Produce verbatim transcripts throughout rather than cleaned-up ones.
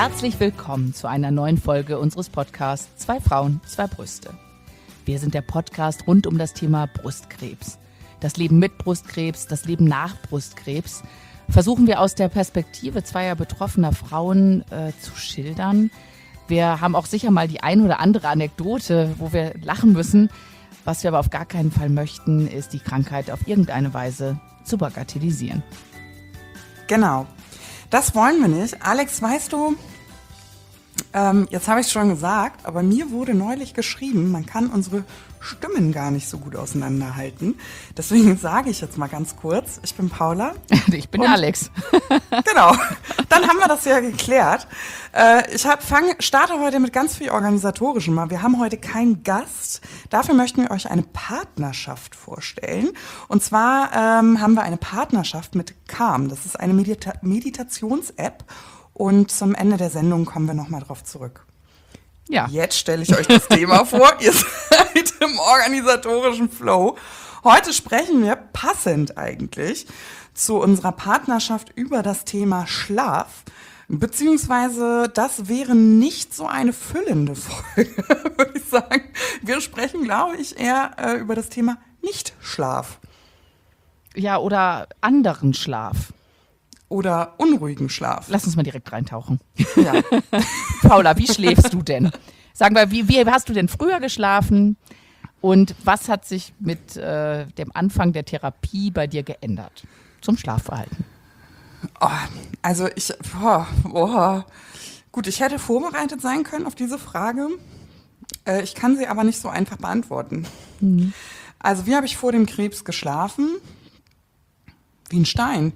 Herzlich willkommen zu einer neuen Folge unseres Podcasts Zwei Frauen, zwei Brüste. Wir sind der Podcast rund um das Thema Brustkrebs. Das Leben mit Brustkrebs, das Leben nach Brustkrebs versuchen wir aus der Perspektive zweier betroffener Frauen äh, zu schildern. Wir haben auch sicher mal die ein oder andere Anekdote, wo wir lachen müssen. Was wir aber auf gar keinen Fall möchten, ist die Krankheit auf irgendeine Weise zu bagatellisieren. Genau, das wollen wir nicht. Alex, weißt du, ähm, jetzt habe ich es schon gesagt, aber mir wurde neulich geschrieben, man kann unsere Stimmen gar nicht so gut auseinanderhalten. Deswegen sage ich jetzt mal ganz kurz, ich bin Paula. Ich bin Alex. Genau, dann haben wir das ja geklärt. Äh, ich hab, fang, starte heute mit ganz viel Organisatorischem mal. Wir haben heute keinen Gast. Dafür möchten wir euch eine Partnerschaft vorstellen. Und zwar ähm, haben wir eine Partnerschaft mit Calm. Das ist eine Medita- Meditations-App. Und zum Ende der Sendung kommen wir nochmal drauf zurück. Ja. Jetzt stelle ich euch das Thema vor. Ihr seid im organisatorischen Flow. Heute sprechen wir, passend eigentlich, zu unserer Partnerschaft über das Thema Schlaf. Beziehungsweise das wäre nicht so eine füllende Folge, würde ich sagen. Wir sprechen, glaube ich, eher äh, über das Thema Nicht-Schlaf. Ja, oder anderen Schlaf. Oder unruhigen Schlaf. Lass uns mal direkt reintauchen. Ja. Paula, wie schläfst du denn? Sag mal, wie, wie hast du denn früher geschlafen? Und was hat sich mit äh, dem Anfang der Therapie bei dir geändert zum Schlafverhalten? Oh, also ich, boah, boah. Gut, ich hätte vorbereitet sein können auf diese Frage. Äh, ich kann sie aber nicht so einfach beantworten. Mhm. Also wie habe ich vor dem Krebs geschlafen? Wie ein Stein.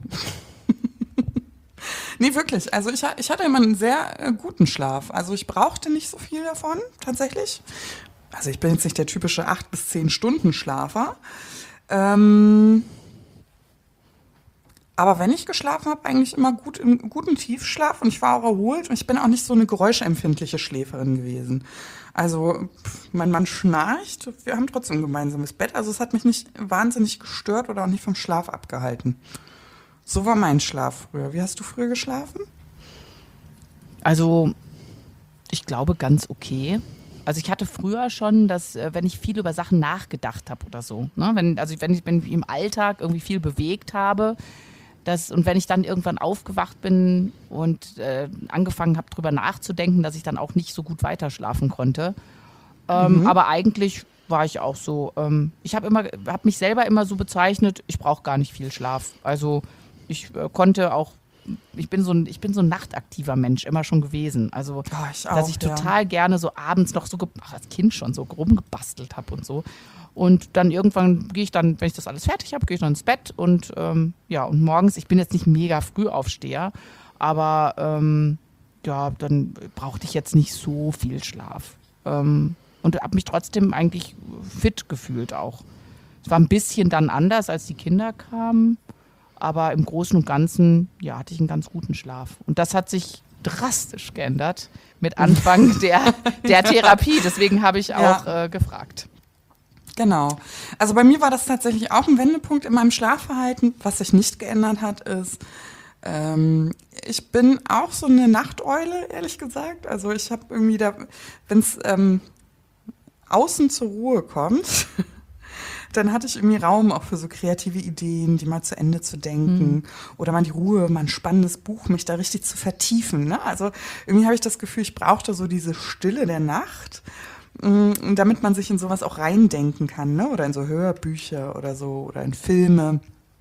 Nee, wirklich. Also ich, ich hatte immer einen sehr äh, guten Schlaf. Also ich brauchte nicht so viel davon, tatsächlich. Also ich bin jetzt nicht der typische acht bis zehn Stunden Schlafer. Ähm, aber wenn ich geschlafen habe, eigentlich immer gut im guten Tiefschlaf und ich war auch erholt und ich bin auch nicht so eine geräuschempfindliche Schläferin gewesen. Also pff, mein Mann schnarcht, wir haben trotzdem ein gemeinsames Bett. Also es hat mich nicht wahnsinnig gestört oder auch nicht vom Schlaf abgehalten. So war mein Schlaf früher. Wie hast du früher geschlafen? Also, ich glaube ganz okay. Also ich hatte früher schon, dass wenn ich viel über Sachen nachgedacht habe oder so, ne, wenn, also wenn ich, wenn ich im Alltag irgendwie viel bewegt habe, das, und wenn ich dann irgendwann aufgewacht bin und äh, angefangen habe, drüber nachzudenken, dass ich dann auch nicht so gut weiterschlafen konnte. Ähm, mhm. Aber eigentlich war ich auch so. Ähm, ich habe immer, habe mich selber immer so bezeichnet, ich brauche gar nicht viel Schlaf. Also ich äh, konnte auch, ich bin so ein, ich bin so ein nachtaktiver Mensch immer schon gewesen. Also, oh, ich auch, dass ich total ja. gerne so abends noch so, ach, als Kind schon so rumgebastelt habe und so. Und dann irgendwann gehe ich dann, wenn ich das alles fertig habe, gehe ich dann ins Bett und ähm, ja, und morgens, ich bin jetzt nicht mega Frühaufsteher, aber ähm, ja, dann brauchte ich jetzt nicht so viel Schlaf. Ähm, und habe mich trotzdem eigentlich fit gefühlt auch. Es war ein bisschen dann anders, als die Kinder kamen. Aber im Großen und Ganzen, ja, hatte ich einen ganz guten Schlaf. Und das hat sich drastisch geändert mit Anfang der, der Therapie. Deswegen habe ich auch ja. äh, gefragt. Genau. Also bei mir war das tatsächlich auch ein Wendepunkt in meinem Schlafverhalten. Was sich nicht geändert hat, ist, ähm, ich bin auch so eine Nachteule, ehrlich gesagt. Also ich habe irgendwie da, wenn es ähm, außen zur Ruhe kommt, dann hatte ich irgendwie Raum auch für so kreative Ideen, die mal zu Ende zu denken. Mhm. Oder mal die Ruhe, mal ein spannendes Buch, mich da richtig zu vertiefen. Ne? Also irgendwie habe ich das Gefühl, ich brauchte so diese Stille der Nacht, mh, damit man sich in sowas auch reindenken kann. Ne? Oder in so Hörbücher oder so oder in Filme.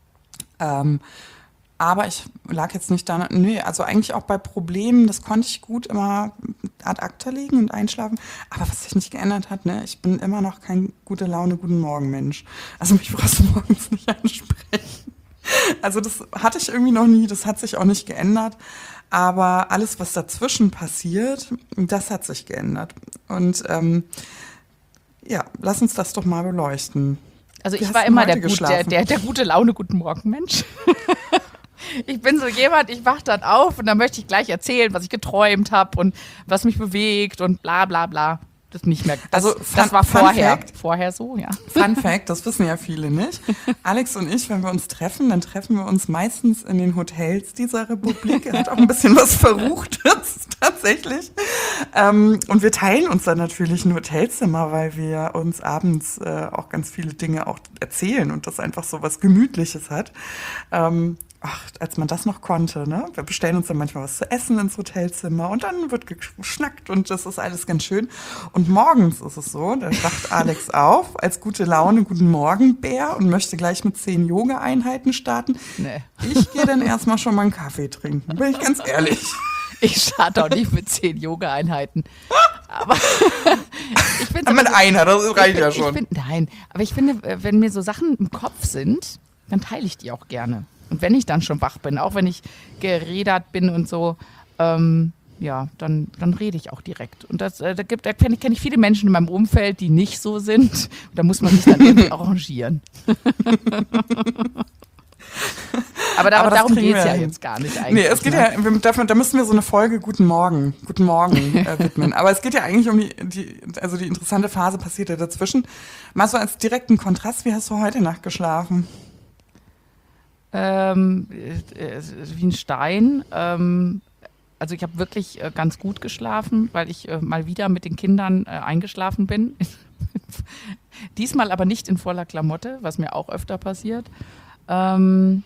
Ähm, aber ich lag jetzt nicht da, nee, also eigentlich auch bei Problemen, das konnte ich gut immer ad acta legen und einschlafen. Aber was sich nicht geändert hat, ne, ich bin immer noch kein gute Laune, guten Morgen Mensch. Also mich brauchst du morgens nicht ansprechen. Also das hatte ich irgendwie noch nie, das hat sich auch nicht geändert. Aber alles, was dazwischen passiert, das hat sich geändert. Und ähm, ja, lass uns das doch mal beleuchten. Also ich war immer der, gut, der, der, der gute Laune, guten Morgen Mensch. Ich bin so jemand, ich wach dann auf und dann möchte ich gleich erzählen, was ich geträumt habe und was mich bewegt und bla bla bla. das nicht mehr. Das, Also, das fun, war vorher. Fun Fact, vorher so, ja. Fun Fact, das wissen ja viele nicht. Alex und ich, wenn wir uns treffen, dann treffen wir uns meistens in den Hotels dieser Republik. Er hat auch ein bisschen was Verruchtes, tatsächlich. Ähm, und wir teilen uns dann natürlich ein Hotelzimmer, weil wir uns abends äh, auch ganz viele Dinge auch erzählen und das einfach so was Gemütliches hat. Ähm, Ach, als man das noch konnte, ne? Wir bestellen uns dann manchmal was zu essen ins Hotelzimmer und dann wird geschnackt und das ist alles ganz schön. Und morgens ist es so, da wacht Alex auf als gute Laune, guten Morgen Bär und möchte gleich mit zehn Yoga-Einheiten starten. Nee. Ich gehe dann erstmal schon mal einen Kaffee trinken, bin ich ganz ehrlich. Ich starte auch nicht mit zehn Yoga-Einheiten. Aber ich finde mit einer, das reicht ja schon. Ich find, nein, aber ich finde, wenn mir so Sachen im Kopf sind, dann teile ich die auch gerne. Und wenn ich dann schon wach bin, auch wenn ich gerädert bin und so, ähm, ja, dann, dann rede ich auch direkt. Und das, äh, da, gibt, da kenne ich, kenn ich viele Menschen in meinem Umfeld, die nicht so sind. Und da muss man sich dann irgendwie arrangieren. Aber, da, aber darum geht es ja jetzt gar nicht eigentlich. Nee, es geht ne? ja, wir, da, da müssen wir so eine Folge Guten Morgen, Guten Morgen äh, widmen. Aber es geht ja eigentlich um die, die, also die interessante Phase passiert ja dazwischen. Mal so als direkten Kontrast, wie hast du heute Nacht geschlafen? Ähm, äh, wie ein Stein. Ähm, also ich habe wirklich äh, ganz gut geschlafen, weil ich äh, mal wieder mit den Kindern äh, eingeschlafen bin. Diesmal aber nicht in voller Klamotte, was mir auch öfter passiert. Ähm,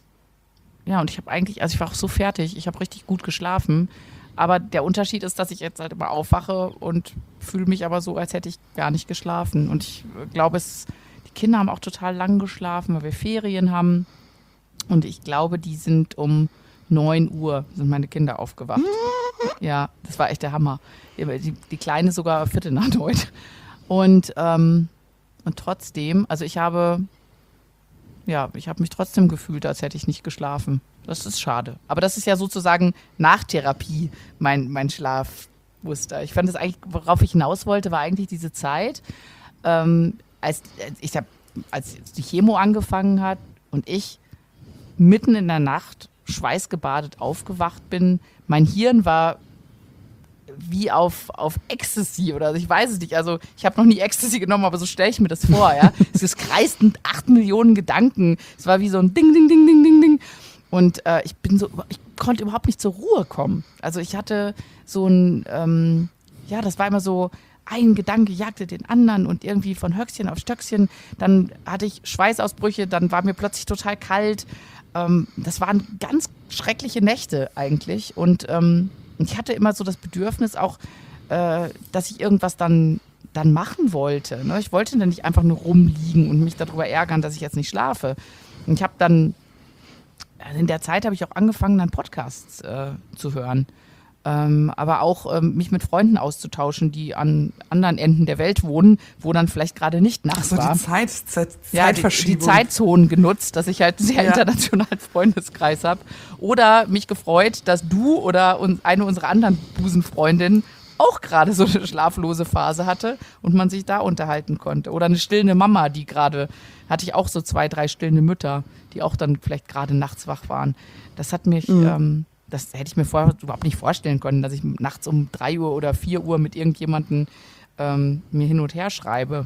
ja, und ich habe eigentlich, also ich war auch so fertig, ich habe richtig gut geschlafen. Aber der Unterschied ist, dass ich jetzt halt immer aufwache und fühle mich aber so, als hätte ich gar nicht geschlafen. Und ich äh, glaube, es, die Kinder haben auch total lang geschlafen, weil wir Ferien haben. Und ich glaube, die sind um neun Uhr, sind meine Kinder aufgewacht. Ja, das war echt der Hammer. Die, die Kleine sogar Viertel nach neun. Und, ähm, und trotzdem, also ich habe, ja, ich habe mich trotzdem gefühlt, als hätte ich nicht geschlafen. Das ist schade. Aber das ist ja sozusagen nach Therapie mein, mein Schlafmuster. Ich fand das eigentlich, worauf ich hinaus wollte, war eigentlich diese Zeit, ähm, als, ich hab, als die Chemo angefangen hat und ich mitten in der Nacht schweißgebadet aufgewacht bin. Mein Hirn war wie auf, auf Ecstasy oder ich weiß es nicht. Also ich habe noch nie Ecstasy genommen, aber so stelle ich mir das vor. Ja? Es kreisten acht Millionen Gedanken. Es war wie so ein Ding, Ding, Ding, Ding, Ding, Ding. Und äh, ich bin so, ich konnte überhaupt nicht zur Ruhe kommen. Also ich hatte so ein, ähm, ja, das war immer so, ein Gedanke jagte den anderen und irgendwie von Höchstchen auf Stöckchen. Dann hatte ich Schweißausbrüche, dann war mir plötzlich total kalt. Ähm, das waren ganz schreckliche Nächte eigentlich. Und ähm, ich hatte immer so das Bedürfnis auch, äh, dass ich irgendwas dann, dann machen wollte. Ne? Ich wollte dann nicht einfach nur rumliegen und mich darüber ärgern, dass ich jetzt nicht schlafe. Und ich habe dann, in der Zeit habe ich auch angefangen, dann Podcasts äh, zu hören. Ähm, aber auch ähm, mich mit Freunden auszutauschen, die an anderen Enden der Welt wohnen, wo dann vielleicht gerade nicht nachts war. Ach so, die Zeit, Zeit, ja, die, die Zeitzonen genutzt, dass ich halt einen sehr ja. internationalen Freundeskreis habe. Oder mich gefreut, dass du oder eine unserer anderen Busenfreundinnen auch gerade so eine schlaflose Phase hatte und man sich da unterhalten konnte. Oder eine stillende Mama, die gerade, hatte ich auch so zwei, drei stillende Mütter, die auch dann vielleicht gerade nachts wach waren. Das hat mich... Mhm. Ähm, Das hätte ich mir vorher überhaupt nicht vorstellen können, dass ich nachts um drei Uhr oder vier Uhr mit irgendjemandem ähm, mir hin und her schreibe.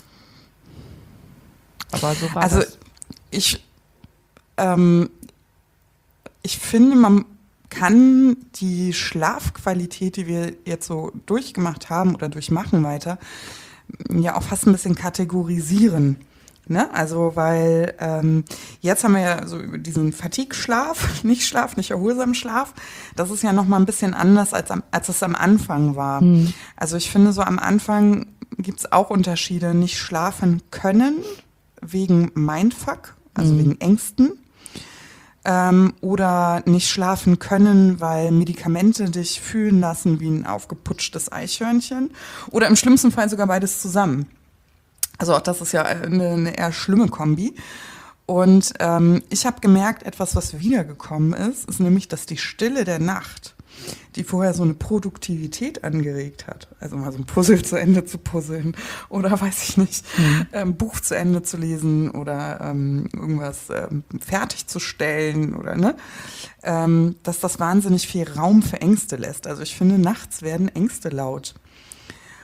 Aber so war also das. ich, ähm, ich finde, man kann die Schlafqualität, die wir jetzt so durchgemacht haben oder durchmachen weiter, ja auch fast ein bisschen kategorisieren. Ne? Also, weil ähm, jetzt haben wir ja so über diesen Fatigue-Schlaf, nicht Schlaf, nicht erholsamen Schlaf. Das ist ja nochmal ein bisschen anders, als, am, als es am Anfang war. Hm. Also ich finde, so am Anfang gibt es auch Unterschiede. Nicht schlafen können wegen Mindfuck, also hm. wegen Ängsten. Ähm, oder nicht schlafen können, weil Medikamente dich fühlen lassen wie ein aufgeputschtes Eichhörnchen. Oder im schlimmsten Fall sogar beides zusammen. Also auch das ist ja eine, eine eher schlimme Kombi. Und ähm, ich habe gemerkt, etwas, was wiedergekommen ist, ist nämlich, dass die Stille der Nacht, die vorher so eine Produktivität angeregt hat, also mal so ein Puzzle zu Ende zu puzzeln oder weiß ich nicht, mhm. ähm, Buch zu Ende zu lesen oder ähm, irgendwas ähm, fertigzustellen oder ne, ähm, dass das wahnsinnig viel Raum für Ängste lässt. Also ich finde, nachts werden Ängste laut.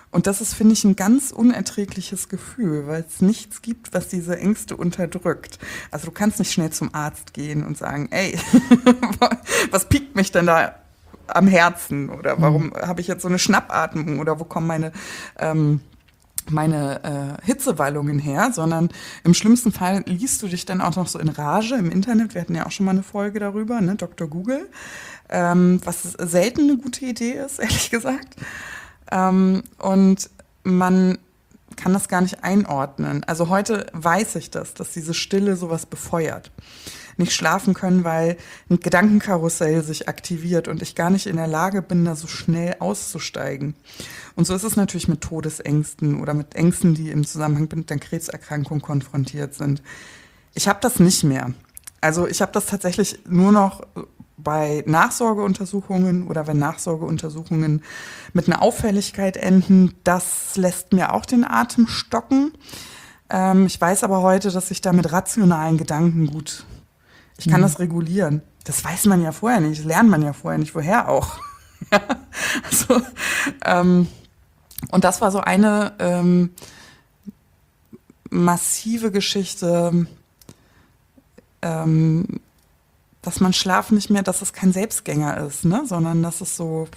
Und das ist, finde ich, ein ganz unerträgliches Gefühl, weil es nichts gibt, was diese Ängste unterdrückt. Also du kannst nicht schnell zum Arzt gehen und sagen, ey, was piekt mich denn da am Herzen? Oder warum mhm. habe ich jetzt so eine Schnappatmung? Oder wo kommen meine, ähm, meine äh, Hitzewallungen her? Sondern im schlimmsten Fall liest du dich dann auch noch so in Rage im Internet. Wir hatten ja auch schon mal eine Folge darüber, ne, Doktor Google. Ähm, was selten eine gute Idee ist, ehrlich gesagt. Ähm, und man kann das gar nicht einordnen. Also heute weiß ich das, dass diese Stille sowas befeuert. Nicht schlafen können, weil ein Gedankenkarussell sich aktiviert und ich gar nicht in der Lage bin, da so schnell auszusteigen. Und so ist es natürlich mit Todesängsten oder mit Ängsten, die im Zusammenhang mit der Krebserkrankung konfrontiert sind. Ich habe das nicht mehr. Also ich habe das tatsächlich nur noch bei Nachsorgeuntersuchungen oder wenn Nachsorgeuntersuchungen mit einer Auffälligkeit enden, das lässt mir auch den Atem stocken. Ähm, ich weiß aber heute, dass ich da mit rationalen Gedanken gut, ich kann mhm. das regulieren. Das weiß man ja vorher nicht, das lernt man ja vorher nicht, woher auch. also, ähm, und das war so eine ähm, massive Geschichte, ähm, dass man Schlaf nicht mehr, dass es kein Selbstgänger ist, ne? Sondern dass es so,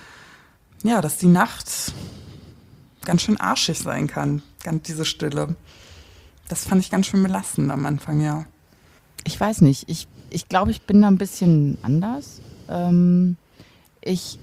ja, dass die Nacht ganz schön arschig sein kann, ganz diese Stille. Das fand ich ganz schön belastend am Anfang, ja. Ich weiß nicht, ich, ich glaube, ich bin da ein bisschen anders. Ähm, ich,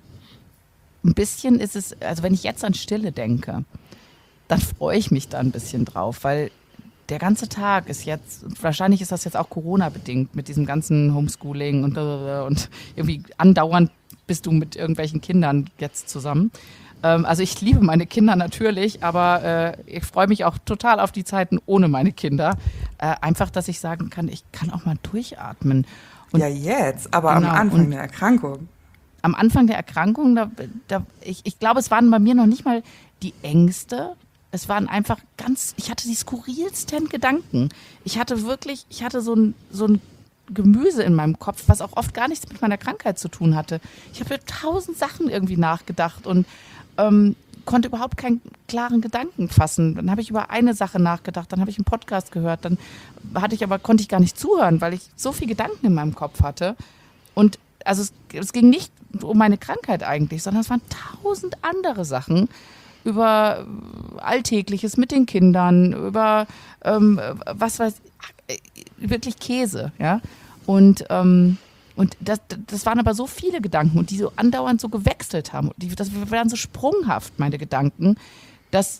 ein bisschen ist es, also wenn ich jetzt an Stille denke, dann freue ich mich da ein bisschen drauf, weil der ganze Tag ist jetzt, wahrscheinlich ist das jetzt auch Corona-bedingt mit diesem ganzen Homeschooling und, und irgendwie andauernd bist du mit irgendwelchen Kindern jetzt zusammen. Ähm, also ich liebe meine Kinder natürlich, aber äh, ich freue mich auch total auf die Zeiten ohne meine Kinder. Äh, einfach, dass ich sagen kann, ich kann auch mal durchatmen. Und, ja, jetzt, aber genau, am Anfang der Erkrankung. Am Anfang der Erkrankung, da, da, ich, ich glaube, es waren bei mir noch nicht mal die Ängste. Es waren einfach ganz, ich hatte die skurrilsten Gedanken. Ich hatte wirklich, ich hatte so ein, so ein Gemüse in meinem Kopf, was auch oft gar nichts mit meiner Krankheit zu tun hatte. Ich habe tausend Sachen irgendwie nachgedacht und ähm, konnte überhaupt keinen klaren Gedanken fassen. Dann habe ich über eine Sache nachgedacht, dann habe ich einen Podcast gehört, dann hatte ich aber, konnte ich gar nicht zuhören, weil ich so viele Gedanken in meinem Kopf hatte. Und also es, es ging nicht um meine Krankheit eigentlich, sondern es waren tausend andere Sachen, über Alltägliches mit den Kindern, über ähm, was weiß ich, wirklich Käse, ja. Und, ähm, und das, das waren aber so viele Gedanken und die so andauernd so gewechselt haben. Die, das waren so sprunghaft, meine Gedanken, dass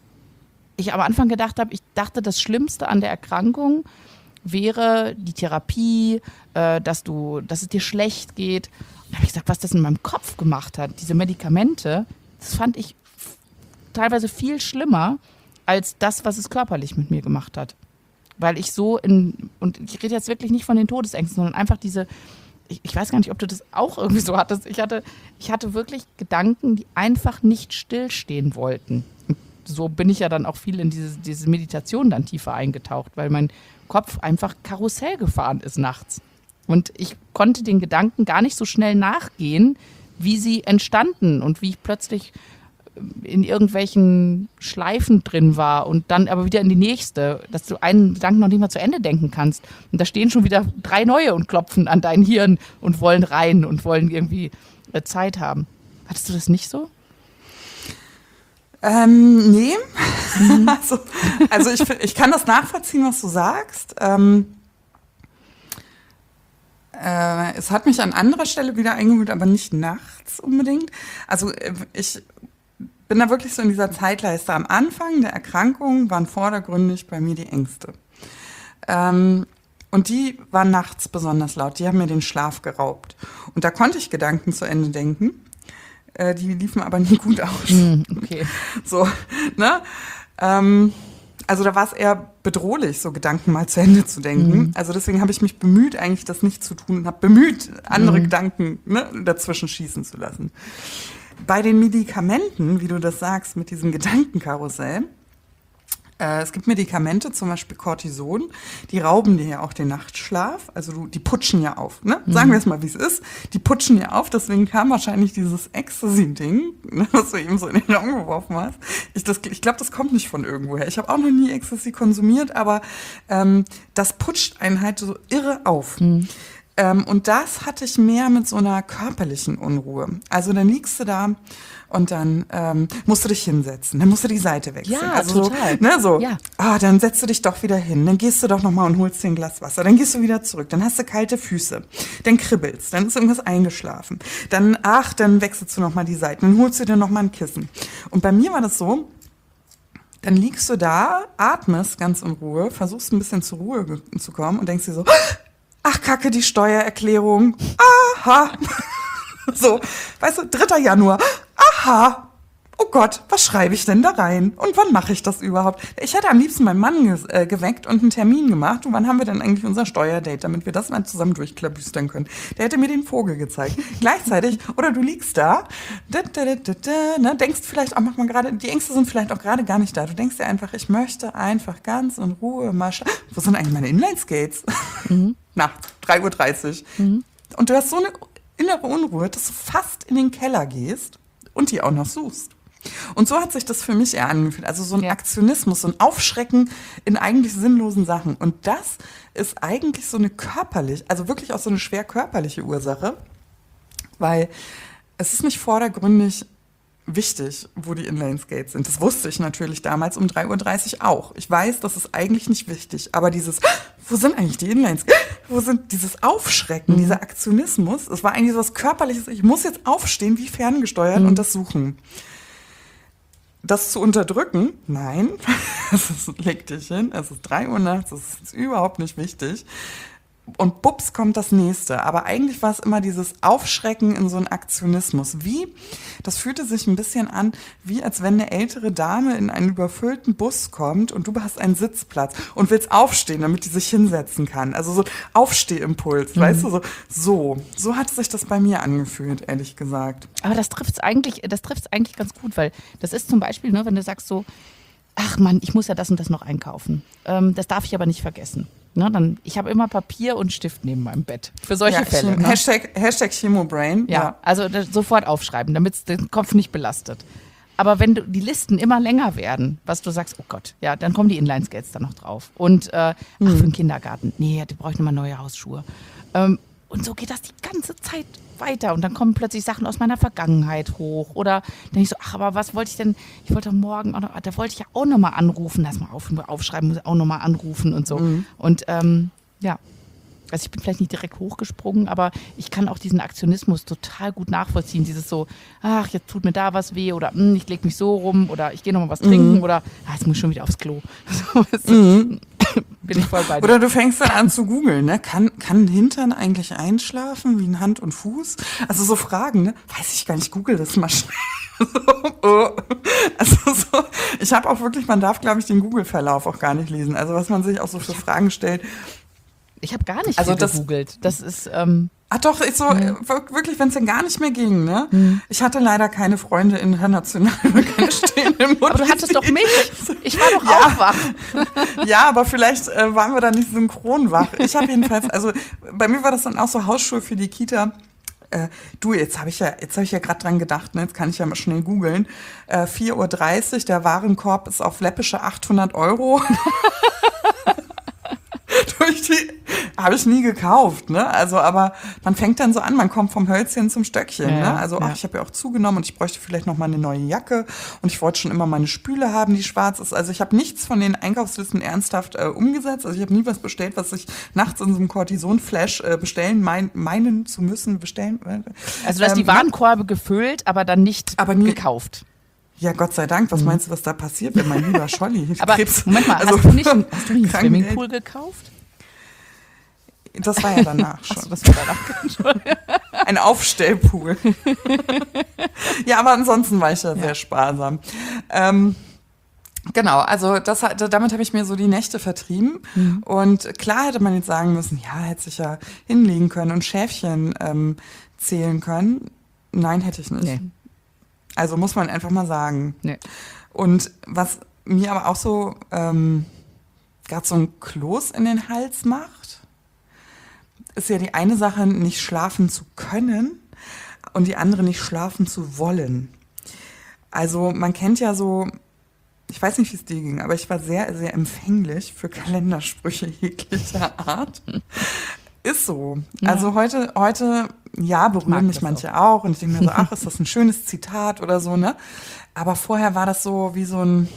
ich am Anfang gedacht habe, ich dachte, das Schlimmste an der Erkrankung wäre die Therapie, äh, dass du, dass es dir schlecht geht. Und da habe ich gesagt, was das in meinem Kopf gemacht hat, diese Medikamente, das fand ich teilweise viel schlimmer als das, was es körperlich mit mir gemacht hat. Weil ich so in, und ich rede jetzt wirklich nicht von den Todesängsten, sondern einfach diese, ich, ich weiß gar nicht, ob du das auch irgendwie so hattest, ich hatte, ich hatte wirklich Gedanken, die einfach nicht stillstehen wollten. Und so bin ich ja dann auch viel in diese, diese Meditation dann tiefer eingetaucht, weil mein Kopf einfach Karussell gefahren ist nachts. Und ich konnte den Gedanken gar nicht so schnell nachgehen, wie sie entstanden und wie ich plötzlich in irgendwelchen Schleifen drin war und dann aber wieder in die nächste, dass du einen Gedanken noch nicht mal zu Ende denken kannst. Und da stehen schon wieder drei neue und klopfen an dein Hirn und wollen rein und wollen irgendwie äh, Zeit haben. Hattest du das nicht so? Ähm, nee. Mhm. also also ich, ich kann das nachvollziehen, was du sagst. Ähm, äh, es hat mich an anderer Stelle wieder eingeholt, aber nicht nachts unbedingt. Also ich bin da wirklich so in dieser Zeitleiste. Am Anfang der Erkrankung waren vordergründig bei mir die Ängste. Ähm, und die waren nachts besonders laut. Die haben mir den Schlaf geraubt. Und da konnte ich Gedanken zu Ende denken. Äh, die liefen aber nie gut aus. Mm, okay. So, ne? Ähm, also da war es eher bedrohlich, so Gedanken mal zu Ende zu denken. Mm. Also deswegen habe ich mich bemüht, eigentlich das nicht zu tun. Habe bemüht, andere mm. Gedanken, ne, dazwischen schießen zu lassen. Bei den Medikamenten, wie du das sagst, mit diesem Gedankenkarussell, Äh, es gibt Medikamente, zum Beispiel Cortison, die rauben dir ja auch den Nachtschlaf. Also du, die putschen ja auf. Ne? Sagen wir es mal, wie es ist. Die putschen ja auf, deswegen kam wahrscheinlich dieses Ecstasy-Ding, ne, was du eben so in den Raum geworfen hast. Ich, das- ich glaube, das kommt nicht von irgendwoher. Ich habe auch noch nie Ecstasy konsumiert, aber ähm, das putscht einen halt so irre auf. Ähm, und das hatte ich mehr mit so einer körperlichen Unruhe. Also dann liegst du da und dann ähm, musst du dich hinsetzen, dann musst du die Seite wechseln. Ja, also total. So, ne, so, Ja. ah, dann setzt du dich doch wieder hin, dann gehst du doch nochmal und holst dir ein Glas Wasser, dann gehst du wieder zurück, dann hast du kalte Füße, dann kribbelst, dann ist irgendwas eingeschlafen, dann, ach, dann wechselst du nochmal die Seiten, dann holst du dir nochmal ein Kissen. Und bei mir war das so, dann liegst du da, atmest ganz in Ruhe, versuchst ein bisschen zur Ruhe ge- zu kommen und denkst dir so, ach Kacke, die Steuererklärung, aha. So, weißt du, dritter Januar, aha. Oh Gott, was schreibe ich denn da rein? Und wann mache ich das überhaupt? Ich hätte am liebsten meinen Mann ge äh, geweckt und einen Termin gemacht. Und wann haben wir denn eigentlich unser Steuerdate, damit wir das mal zusammen durchklabüstern können? Der hätte mir den Vogel gezeigt. Gleichzeitig, oder du liegst da, da, da, da, da, da, ne, denkst vielleicht auch manchmal gerade, die Ängste sind vielleicht auch gerade gar nicht da. Du denkst dir einfach, ich möchte einfach ganz in Ruhe mal scha- Wo sind eigentlich meine Inline-Skates? Mhm. Na, drei Uhr dreißig. Mhm. Und du hast so eine innere Unruhe, dass du fast in den Keller gehst und die auch noch suchst. Und so hat sich das für mich eher angefühlt. Also so ein Ja. Aktionismus, so ein Aufschrecken in eigentlich sinnlosen Sachen. Und das ist eigentlich so eine körperlich, also wirklich auch so eine schwer körperliche Ursache, weil es ist nicht vordergründig wichtig, wo die Inline-Skates sind. Das wusste ich natürlich damals um drei Uhr dreißig auch. Ich weiß, das ist eigentlich nicht wichtig, aber dieses, wo sind eigentlich die Inline-Skates? Wo sind dieses Aufschrecken, Mhm. dieser Aktionismus? Es war eigentlich so was Körperliches. Ich muss jetzt aufstehen, wie ferngesteuert Mhm. und das suchen. Das zu unterdrücken? Nein. Es ist, leg dich hin, es ist drei Uhr nachts, es ist überhaupt nicht wichtig. Und bups kommt das nächste. Aber eigentlich war es immer dieses Aufschrecken in so einen Aktionismus. Wie? Das fühlte sich ein bisschen an, wie als wenn eine ältere Dame in einen überfüllten Bus kommt und du hast einen Sitzplatz und willst aufstehen, damit die sich hinsetzen kann. Also so ein Aufstehimpuls, Mhm. weißt du? So, so, so hat sich das bei mir angefühlt, ehrlich gesagt. Aber das trifft es eigentlich, das trifft's eigentlich ganz gut, weil das ist zum Beispiel, ne, wenn du sagst so, ach Mann, ich muss ja das und das noch einkaufen. Ähm, das darf ich aber nicht vergessen. Ne, dann, ich habe immer Papier und Stift neben meinem Bett. Für solche Ja, Fälle. Chem- Ne? Hashtag, Hashtag Chemobrain. Ja, also das sofort aufschreiben, damit es den Kopf nicht belastet. Aber wenn du, die Listen immer länger werden, was du sagst, oh Gott, ja, dann kommen die Inline-Skates da noch drauf. Und äh, ach, für den Kindergarten, nee, die brauche ich nochmal neue Hausschuhe. Ähm, und so geht das die ganze Zeit weiter. Und dann kommen plötzlich Sachen aus meiner Vergangenheit hoch. Oder dann denke ich so, ach, aber was wollte ich denn, ich wollte morgen auch noch, da wollte ich ja auch nochmal anrufen, lass mal auf, aufschreiben, muss ich auch nochmal anrufen und so. Mhm. Und ähm, ja, also ich bin vielleicht nicht direkt hochgesprungen, aber ich kann auch diesen Aktionismus total gut nachvollziehen. Dieses so, ach, jetzt tut mir da was weh oder hm, ich lege mich so rum oder ich gehe noch mal was trinken oder ah, jetzt muss ich schon wieder aufs Klo. So, weißt du, Mhm. bin ich voll bei dir. Oder du fängst dann an zu googeln, ne? Kann, kann ein Hintern eigentlich einschlafen wie ein Hand und Fuß? Also so Fragen, ne? Weiß ich gar nicht, google das mal schnell. So, oh. Also so, ich habe auch wirklich, man darf, glaube ich, den Google-Verlauf auch gar nicht lesen. Also was man sich auch so für Fragen stellt. Ich habe gar nicht Also viel das- gegoogelt. Das ist, ähm, Ah doch, ich so, äh, wir- wirklich, wenn es dann gar nicht mehr ging, ne? Ich hatte leider keine Freunde international, keine stehenden Mutti. aber du hattest doch mich. Ich war doch Ja. auch wach. Ja, aber vielleicht äh, waren wir da nicht synchron wach. Ich habe jedenfalls, also bei mir war das dann auch so Hausschuhe für die Kita. Äh, du, jetzt habe ich ja, jetzt habe ich ja gerade dran gedacht, ne? Jetzt kann ich ja mal schnell googeln. Äh, vier Uhr dreißig, der Warenkorb ist auf läppische achthundert Euro. Durch die habe ich nie gekauft, ne? Also, aber man fängt dann so an, man kommt vom Hölzchen zum Stöckchen, Ja, ne? Also, ja. ach, ich habe ja auch zugenommen und ich bräuchte vielleicht noch mal eine neue Jacke und ich wollte schon immer mal eine Spüle haben, die schwarz ist. Also, ich habe nichts von den Einkaufslisten ernsthaft äh, umgesetzt. Also, ich habe nie was bestellt, was ich nachts in so einem Cortison-Flash äh, bestellen mein, meinen zu müssen bestellen. Also du hast die Ähm, Warenkorbe gefüllt, aber dann nicht Aber nie- gekauft. Ja, Gott sei Dank. Was meinst du, was da passiert, wenn mein lieber Scholli Aber Krebs... Moment mal, also, hast du nicht, einen- hast du nicht einen Krankengeld. Swimmingpool gekauft? Das war ja danach schon. Achso, das war danach. Ein Aufstellpool. Ja, aber ansonsten war ich ja, sehr sparsam. Ähm, genau, also das, hat- damit habe ich mir so die Nächte vertrieben. Mhm. Und klar hätte man jetzt sagen müssen, ja, hätte sich ja hinlegen können und Schäfchen ähm, zählen können. Nein, hätte ich nicht. Nee. Also muss man einfach mal sagen. Nee. Und was mir aber auch so ähm, gerade so ein Kloß in den Hals macht, ist ja die eine Sache, nicht schlafen zu können und die andere nicht schlafen zu wollen. Also man kennt ja so, ich weiß nicht, wie es dir ging, aber ich war sehr, sehr empfänglich für Kalendersprüche jeglicher Art. Ist so. Ja. Also heute, heute, ja, berühren mich manche auch. auch und ich denke mir so, ach, ist das ein schönes Zitat oder so, ne? Aber vorher war das so wie so ein,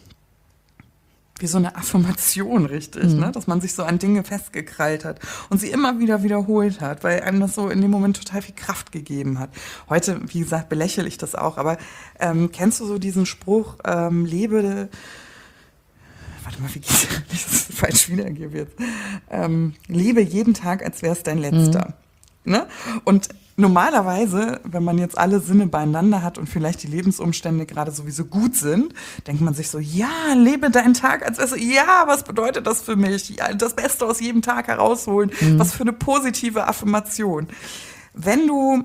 wie so eine Affirmation, richtig, mhm. ne? Dass man sich so an Dinge festgekrallt hat und sie immer wieder wiederholt hat, weil einem das so in dem Moment total viel Kraft gegeben hat. Heute, wie gesagt, belächle ich das auch, aber ähm, kennst du so diesen Spruch, ähm, lebe, warte mal, wie geht's, ich das falsch wiedergebe jetzt, ähm, lebe jeden Tag, als wäre es dein letzter. Mhm. Ne? Und normalerweise, wenn man jetzt alle Sinne beieinander hat und vielleicht die Lebensumstände gerade sowieso gut sind, denkt man sich so, ja, lebe deinen Tag als wär's, ja, was bedeutet das für mich? Ja, das Beste aus jedem Tag herausholen. Mhm. Was für eine positive Affirmation. Wenn du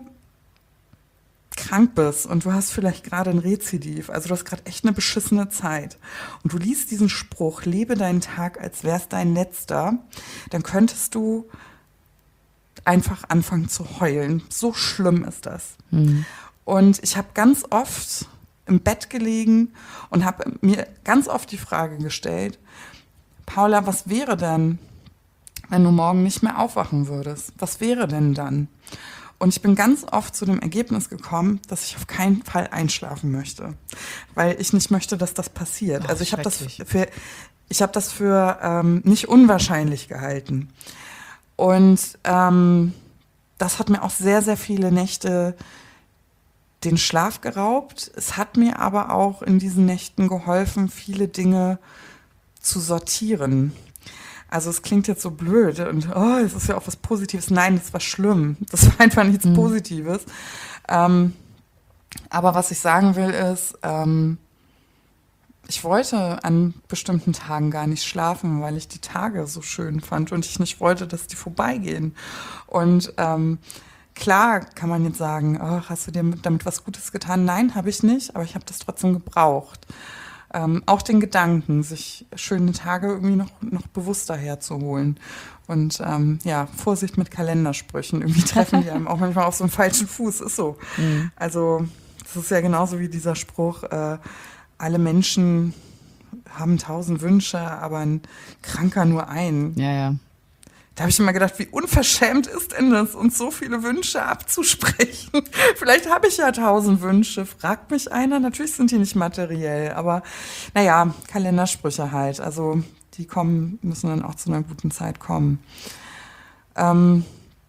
krank bist und du hast vielleicht gerade ein Rezidiv, also du hast gerade echt eine beschissene Zeit und du liest diesen Spruch, lebe deinen Tag, als wär's dein letzter, dann könntest du einfach anfangen zu heulen. So schlimm ist das. Mhm. Und ich habe ganz oft im Bett gelegen und habe mir ganz oft die Frage gestellt, Paula, was wäre denn, wenn du morgen nicht mehr aufwachen würdest? Was wäre denn dann? Und ich bin ganz oft zu dem Ergebnis gekommen, dass ich auf keinen Fall einschlafen möchte, weil ich nicht möchte, dass das passiert. Ach, also ich habe das für, ich habe das für ähm, nicht unwahrscheinlich gehalten. Und ähm, das hat mir auch sehr, sehr viele Nächte den Schlaf geraubt. Es hat mir aber auch in diesen Nächten geholfen, viele Dinge zu sortieren. Also es klingt jetzt so blöd und oh, es ist ja auch was Positives. Nein, das war schlimm. Das war einfach nichts mhm. Positives. Ähm, aber was ich sagen will ist, ähm, ich wollte an bestimmten Tagen gar nicht schlafen, weil ich die Tage so schön fand und ich nicht wollte, dass die vorbeigehen. Und ähm, klar kann man jetzt sagen, oh, hast du dir damit was Gutes getan? Nein, habe ich nicht, aber ich habe das trotzdem gebraucht. Ähm, auch den Gedanken, sich schöne Tage irgendwie noch, noch bewusster herzuholen. Und ähm, ja, Vorsicht mit Kalendersprüchen. Irgendwie treffen die einem auch manchmal auf so einen falschen Fuß. Ist so. Mhm. Also das ist ja genauso wie dieser Spruch, äh, alle Menschen haben tausend Wünsche, aber ein Kranker nur einen. Ja, ja. Da habe ich immer gedacht, wie unverschämt ist denn das, uns so viele Wünsche abzusprechen? Vielleicht habe ich ja tausend Wünsche, fragt mich einer. Natürlich sind die nicht materiell, aber naja, Kalendersprüche halt. Also die kommen, müssen dann auch zu einer guten Zeit kommen. Ähm,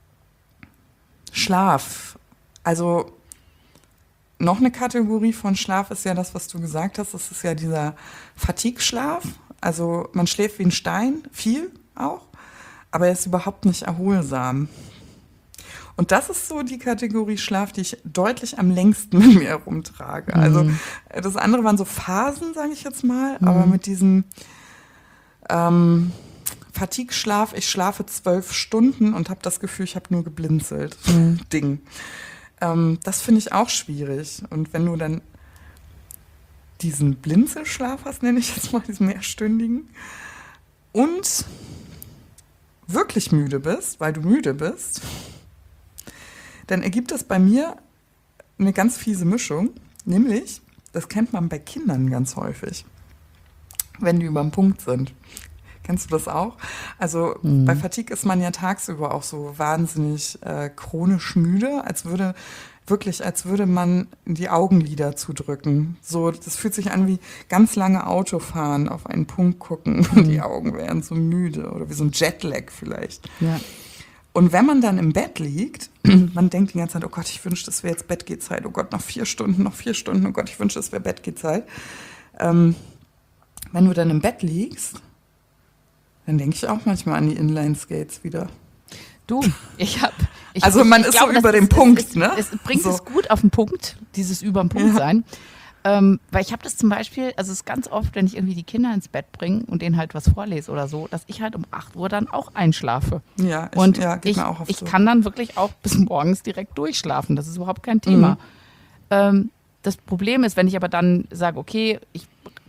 Schlaf. Also noch eine Kategorie von Schlaf ist ja das, was du gesagt hast. Das ist ja dieser Fatigue-Schlaf. Also man schläft wie ein Stein, viel auch, aber er ist überhaupt nicht erholsam. Und das ist so die Kategorie Schlaf, die ich deutlich am längsten mit mir herumtrage. Mhm. Also das andere waren so Phasen, sage ich jetzt mal, mhm. aber mit diesem ähm, Fatigue-Schlaf, ich schlafe zwölf Stunden und habe das Gefühl, ich habe nur geblinzelt. Mhm. Ding. Ähm, das finde ich auch schwierig. Und wenn du dann diesen Blinzelschlaf hast, nenne ich jetzt mal, diesen mehrstündigen, und wirklich müde bist, weil du müde bist, dann ergibt das bei mir eine ganz fiese Mischung. Nämlich, das kennt man bei Kindern ganz häufig, wenn die über den Punkt sind. Kennst du das auch? Also mhm. bei Fatigue ist man ja tagsüber auch so wahnsinnig äh, chronisch müde, als würde wirklich, als würde man die Augenlider zudrücken. So, das fühlt sich an wie ganz lange Autofahren, auf einen Punkt gucken und mhm. die Augen wären so müde oder wie so ein Jetlag vielleicht. Ja. Und wenn man dann im Bett liegt, man denkt die ganze Zeit, oh Gott, ich wünschte, es wäre jetzt Bettgehzeit. Oh Gott, noch vier Stunden, noch vier Stunden. Oh Gott, ich wünschte, es wäre Bettgehzeit. Ähm, wenn du dann im Bett liegst, dann denke ich auch manchmal an die Inline-Skates wieder. Du, ich habe... Also man ich ist glaube, so über den Punkt, ist, ne? Es bringt so. es gut auf den Punkt, dieses über den Punkt ja. sein. Ähm, weil ich habe das zum Beispiel, also es ist ganz oft, wenn ich irgendwie die Kinder ins Bett bringe und denen halt was vorlese oder so, dass ich halt um acht Uhr dann auch einschlafe. Ja, ich, und ja, geht ich, mir auch oft ich so. kann dann wirklich auch bis morgens direkt durchschlafen. Das ist überhaupt kein Thema. Mhm. Ähm, das Problem ist, wenn ich aber dann sage, okay, ich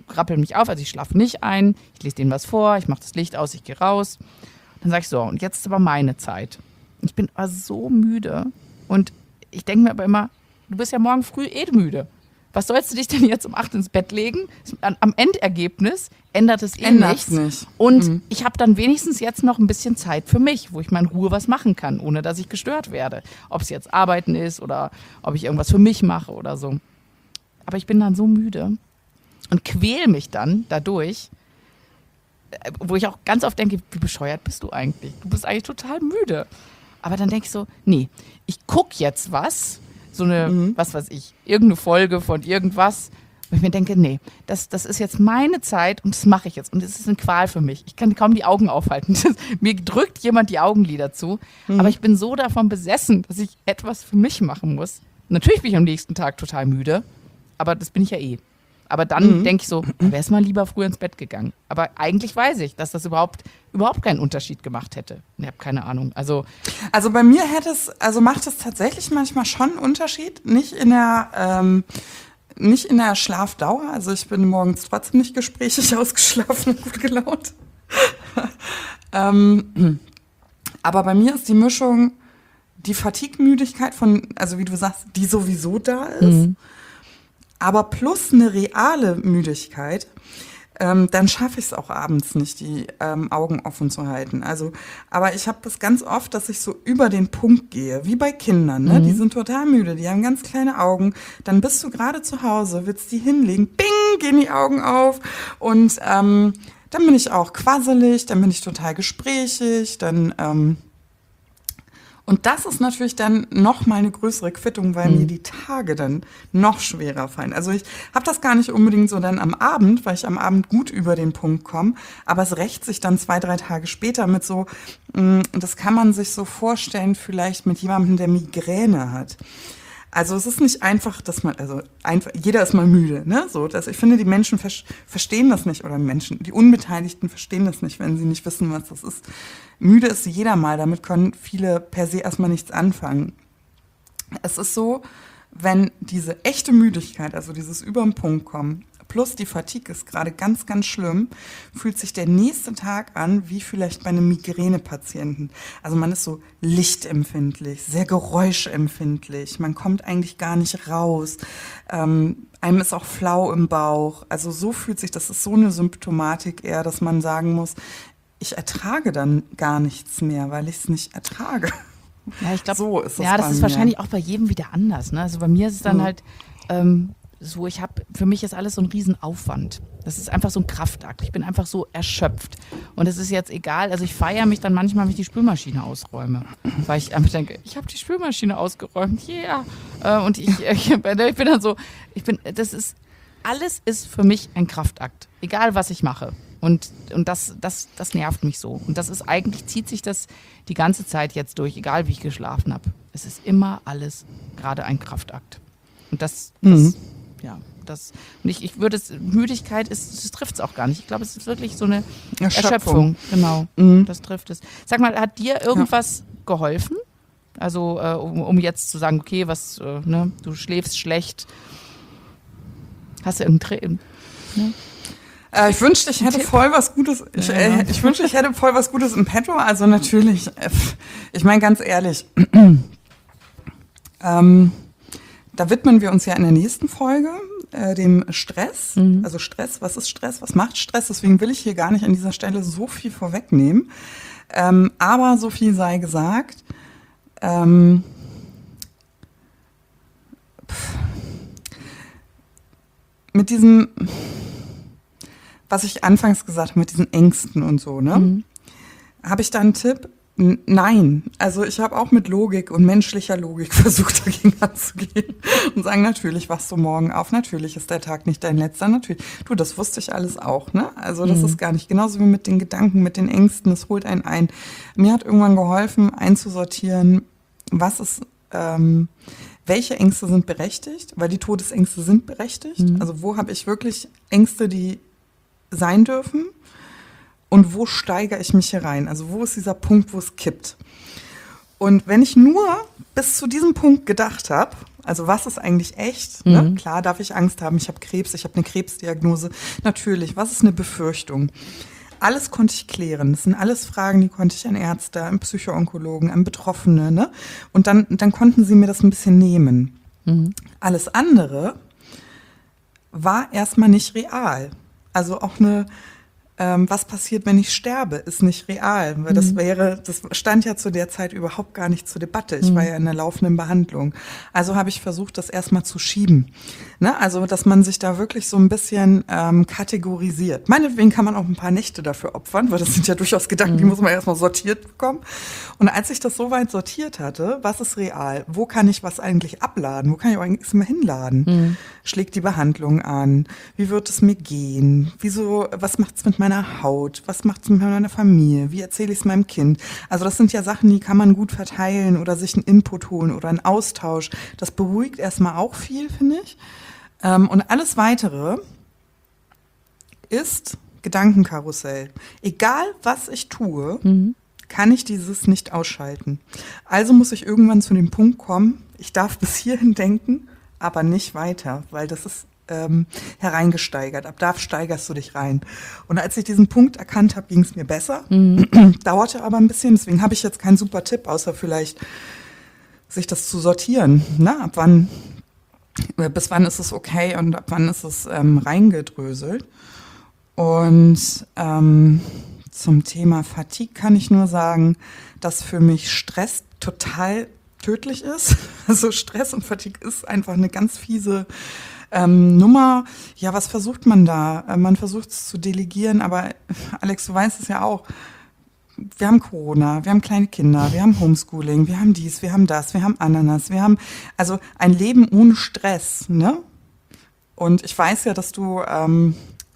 rappel mich auf, also ich schlafe nicht ein, ich lese denen was vor, ich mache das Licht aus, ich gehe raus. Dann sage ich so, und jetzt ist aber meine Zeit. Ich bin aber so müde und ich denke mir aber immer, du bist ja morgen früh eh müde. Was sollst du dich denn jetzt um acht ins Bett legen? Am Endergebnis ändert es eh Ändert's nichts. nicht. Und Mhm. ich habe dann wenigstens jetzt noch ein bisschen Zeit für mich, wo ich mal in Ruhe was machen kann, ohne dass ich gestört werde. Ob es jetzt Arbeiten ist oder ob ich irgendwas für mich mache oder so. Aber ich bin dann so müde und quäl mich dann dadurch, wo ich auch ganz oft denke, wie bescheuert bist du eigentlich? Du bist eigentlich total müde. Aber dann denke ich so, nee, ich gucke jetzt was, so eine, mhm. was weiß ich, irgendeine Folge von irgendwas, wo ich mir denke, nee, das, das ist jetzt meine Zeit und das mache ich jetzt. Und es ist eine Qual für mich. Ich kann kaum die Augen aufhalten. Das, mir drückt jemand die Augenlider zu. Mhm. Aber ich bin so davon besessen, dass ich etwas für mich machen muss. Natürlich bin ich am nächsten Tag total müde, aber das bin ich ja eh. Aber dann mhm. denke ich so, wäre es mal lieber früher ins Bett gegangen. Aber eigentlich weiß ich, dass das überhaupt, überhaupt keinen Unterschied gemacht hätte. Ich habe keine Ahnung. Also, also bei mir hätte es, also macht es tatsächlich manchmal schon einen Unterschied. Nicht in der, ähm, nicht in der Schlafdauer. Also ich bin morgens trotzdem nicht gesprächig ausgeschlafen und gut gelaunt. ähm, aber bei mir ist die Mischung, die Fatigue-Müdigkeit von, also wie du sagst, die sowieso da ist. Mhm. Aber plus eine reale Müdigkeit, ähm, dann schaffe ich es auch abends nicht, die ähm, Augen offen zu halten. Also, aber ich habe das ganz oft, dass ich so über den Punkt gehe, wie bei Kindern. Ne? Mhm. Die sind total müde, die haben ganz kleine Augen. Dann bist du gerade zu Hause, willst die hinlegen, bing, gehen die Augen auf. Und ähm, dann bin ich auch quasselig, dann bin ich total gesprächig, dann... Ähm, Und das ist natürlich dann noch mal eine größere Quittung, weil mhm. mir die Tage dann noch schwerer fallen. Also ich habe das gar nicht unbedingt so dann am Abend, weil ich am Abend gut über den Punkt komme. Aber es rächt sich dann zwei, drei Tage später mit so, mh, das kann man sich so vorstellen, vielleicht mit jemandem, der Migräne hat. Also es ist nicht einfach, dass man, also einfach, jeder ist mal müde, ne? So, dass ich finde, die Menschen ver- verstehen das nicht, oder Menschen, die Unbeteiligten verstehen das nicht, wenn sie nicht wissen, was das ist. Müde ist jeder mal, damit können viele per se erstmal nichts anfangen. Es ist so, wenn diese echte Müdigkeit, also dieses über den Punkt kommen, plus die Fatigue ist gerade ganz, ganz schlimm, fühlt sich der nächste Tag an wie vielleicht bei einem Migränepatienten. Also man ist so lichtempfindlich, sehr geräuschempfindlich, man kommt eigentlich gar nicht raus, ähm, einem ist auch flau im Bauch. Also so fühlt sich, das ist so eine Symptomatik eher, dass man sagen muss, ich ertrage dann gar nichts mehr, weil ich es nicht ertrage. Ja, ich glaube, so ist es ja, das bei ist mir. Wahrscheinlich auch bei jedem wieder anders. Ne? Also bei mir ist es dann mhm. halt ähm, so, ich habe, für mich ist alles so ein Riesenaufwand. Das ist einfach so ein Kraftakt. Ich bin einfach so erschöpft. Und es ist jetzt egal, also ich feiere mich dann manchmal, wenn ich die Spülmaschine ausräume. Weil ich einfach denke, ich habe die Spülmaschine ausgeräumt, yeah. Äh, und ich, ich, ich bin dann so, ich bin, das ist, alles ist für mich ein Kraftakt. Egal, was ich mache. Und, und das, das, das nervt mich so. Und das ist eigentlich, zieht sich das die ganze Zeit jetzt durch, egal wie ich geschlafen habe. Es ist immer alles gerade ein Kraftakt. Und das, das mhm. ja, das, und ich, ich würde es, Müdigkeit ist, das trifft es auch gar nicht. Ich glaube, es ist wirklich so eine Erschöpfung. Erschöpfung. Genau, mhm. das trifft es. Sag mal, hat dir irgendwas ja. geholfen? Also, äh, um, um jetzt zu sagen, okay, was, äh, ne, du schläfst schlecht. Hast du irgendein, ne? Äh, ich wünschte, ich hätte voll was Gutes. Ich, äh, ich wünschte, ich hätte voll was Gutes im Petto. Also natürlich, äh, ich meine ganz ehrlich, ähm, da widmen wir uns ja in der nächsten Folge äh, dem Stress. Mhm. Also Stress, was ist Stress? Was macht Stress? Deswegen will ich hier gar nicht an dieser Stelle so viel vorwegnehmen. Ähm, aber so viel sei gesagt. Ähm, pff, mit diesem, was ich anfangs gesagt habe, mit diesen Ängsten und so, ne? Mhm. Habe ich da einen Tipp? N- Nein. Also ich habe auch mit Logik und menschlicher Logik versucht, dagegen anzugehen und sagen, natürlich wachst du morgen auf, natürlich ist der Tag nicht dein letzter, natürlich. Du, das wusste ich alles auch, ne? Also das mhm. ist gar nicht, genauso wie mit den Gedanken, mit den Ängsten, das holt einen ein. Mir hat irgendwann geholfen, einzusortieren, was ist, ähm, welche Ängste sind berechtigt, weil die Todesängste sind berechtigt. Mhm. Also wo habe ich wirklich Ängste, die sein dürfen und wo steigere ich mich hier rein? Also wo ist dieser Punkt, wo es kippt? Und wenn ich nur bis zu diesem Punkt gedacht habe, Also was ist eigentlich echt? Mhm. Ne? Klar darf ich Angst haben, ich habe Krebs, ich habe eine Krebsdiagnose. Natürlich, was ist eine Befürchtung? Alles konnte ich klären. Das sind alles Fragen, die konnte ich an Ärzte, an Psychoonkologen, an Betroffene. Ne? Und dann, dann konnten sie mir das ein bisschen nehmen. Mhm. Alles andere war erstmal nicht real. Also auch eine, ähm, was passiert, wenn ich sterbe, ist nicht real. Weil das wäre, das stand ja zu der Zeit überhaupt gar nicht zur Debatte. Ich Mhm. war ja in der laufenden Behandlung. Also habe ich versucht, das erstmal zu schieben. Ne? Also, dass man sich da wirklich so ein bisschen ähm, kategorisiert. Meinetwegen kann man auch ein paar Nächte dafür opfern, weil das sind ja durchaus Gedanken, die muss man erstmal sortiert bekommen. Und als ich das soweit sortiert hatte, was ist real? Wo kann ich was eigentlich abladen? Wo kann ich auch eigentlich mal hinladen? Mhm. Schlägt die Behandlung an? Wie wird es mir gehen? Wieso, was macht's mit meiner Haut? Was macht's mit meiner Familie? Wie erzähle ich es meinem Kind? Also das sind ja Sachen, die kann man gut verteilen oder sich einen Input holen oder einen Austausch. Das beruhigt erstmal auch viel, finde ich. Ähm, und alles Weitere ist Gedankenkarussell. Egal, was ich tue, Mhm. kann ich dieses nicht ausschalten. Also muss ich irgendwann zu dem Punkt kommen, ich darf bis hierhin denken, aber nicht weiter, weil das ist ähm, hereingesteigert. Ab da steigerst du dich rein. Und als ich diesen Punkt erkannt habe, ging es mir besser. Mhm. Dauerte aber ein bisschen, deswegen habe ich jetzt keinen super Tipp, außer vielleicht sich das zu sortieren. Na, ab wann, bis wann ist es okay und ab wann ist es ähm, reingedröselt. Und ähm, zum Thema Fatigue kann ich nur sagen, dass für mich Stress total tödlich ist. Also Stress und Fatigue ist einfach eine ganz fiese ähm, Nummer. Ja, was versucht man da? Äh, man versucht es zu delegieren, aber Alex, du weißt es ja auch. Wir haben Corona, wir haben kleine Kinder, wir haben Homeschooling, wir haben dies, wir haben das, wir haben Ananas, wir haben also ein Leben ohne Stress, ne? Und ich weiß ja, dass du ähm,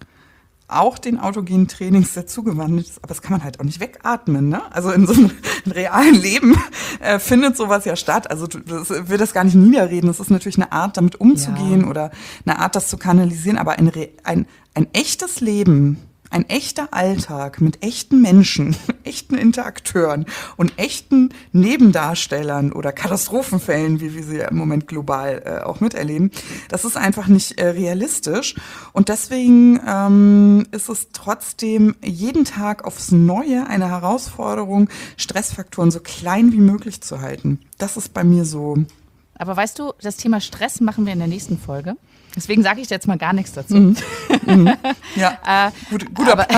auch den autogenen Trainings sehr zugewandelt ist, aber das kann man halt auch nicht wegatmen, ne? Also in so einem realen Leben äh, findet sowas ja statt. Also du, das, will das gar nicht niederreden. Das ist natürlich eine Art, damit umzugehen Ja. oder eine Art, das zu kanalisieren. Aber ein, Re- ein, ein echtes Leben, ein echter Alltag mit echten Menschen, echten Interakteuren und echten Nebendarstellern oder Katastrophenfällen, wie wir sie ja im Moment global äh, auch miterleben, das ist einfach nicht äh, realistisch. Und deswegen ähm, ist es trotzdem jeden Tag aufs Neue eine Herausforderung, Stressfaktoren so klein wie möglich zu halten. Das ist bei mir so. Aber weißt du, das Thema Stress machen wir in der nächsten Folge. Deswegen sage ich jetzt mal gar nichts dazu. Mhm. Mhm. Ja, Äh, gut, guter aber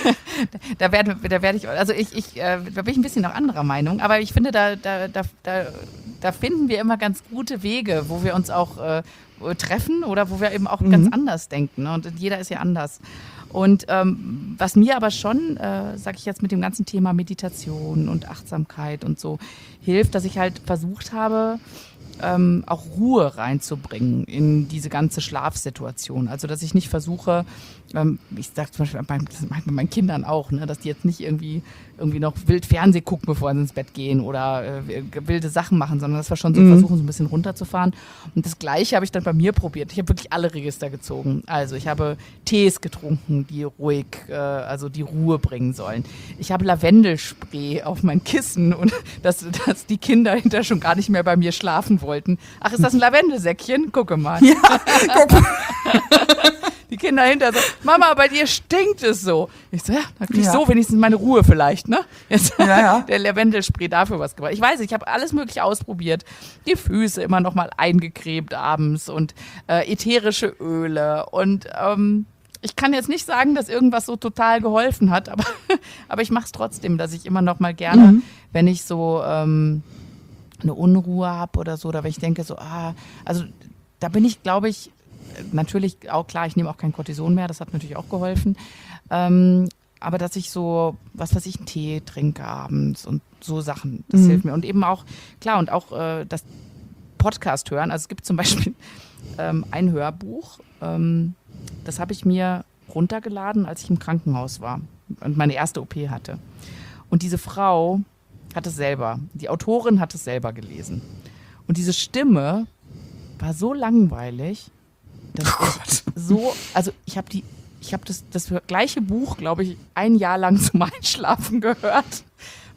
da werde da werde ich, also ich, ich äh, da bin ich ein bisschen noch anderer Meinung, aber ich finde, da, da, da, da, da finden wir immer ganz gute Wege, wo wir uns auch äh, treffen oder wo wir eben auch Mhm. ganz anders denken. Ne? Und jeder ist ja anders. Und ähm, was mir aber schon, äh, sage ich jetzt mit dem ganzen Thema Meditation und Achtsamkeit und so, hilft, dass ich halt versucht habe, ähm, auch Ruhe reinzubringen in diese ganze Schlafsituation. Also, dass ich nicht versuche, ähm, ich sage zum Beispiel bei, das mache ich bei meinen Kindern auch, ne, dass die jetzt nicht irgendwie, irgendwie noch wild Fernsehen gucken, bevor sie ins Bett gehen oder äh, wilde Sachen machen, sondern dass wir schon so Mhm. versuchen, so ein bisschen runterzufahren. Und das Gleiche habe ich dann bei mir probiert. Ich habe wirklich alle Register gezogen. Also, ich habe Tees getrunken, die ruhig, äh, also die Ruhe bringen sollen. Ich habe Lavendelspray auf mein Kissen und dass, dass die Kinder hinterher schon gar nicht mehr bei mir schlafen wollten. Ach, ist das ein Lavendelsäckchen? Gucke mal. Ja, guck mal. Die Kinder hinterher so, Mama, bei dir stinkt es so. Ich so, ja, dann krieg ich Ja. so wenigstens meine Ruhe vielleicht, ne? Jetzt Ja, ja. hat der Lavendelspray dafür was gebracht. Ich weiß, ich habe alles mögliche ausprobiert. Die Füße immer noch mal eingecremt abends und äh, ätherische Öle und ähm, ich kann jetzt nicht sagen, dass irgendwas so total geholfen hat, aber, aber ich mache es trotzdem, dass ich immer noch mal gerne, Mhm. wenn ich so ähm, eine Unruhe habe oder so, oder wenn ich denke so, ah, also da bin ich, glaube ich, natürlich auch klar, ich nehme auch kein Cortison mehr, das hat natürlich auch geholfen, ähm, aber dass ich so, was weiß ich, einen Tee trinke abends und so Sachen, das Mhm. hilft mir. Und eben auch, klar, und auch äh, das Podcast hören, also es gibt zum Beispiel ähm, ein Hörbuch, ähm, das habe ich mir runtergeladen, als ich im Krankenhaus war und meine erste O P hatte. Und diese Frau hat es selber, die Autorin hat es selber gelesen. Und diese Stimme war so langweilig, dass Oh ich Gott. so, also ich habe die, ich habe das, das gleiche Buch, glaube ich, ein Jahr lang zum Einschlafen gehört,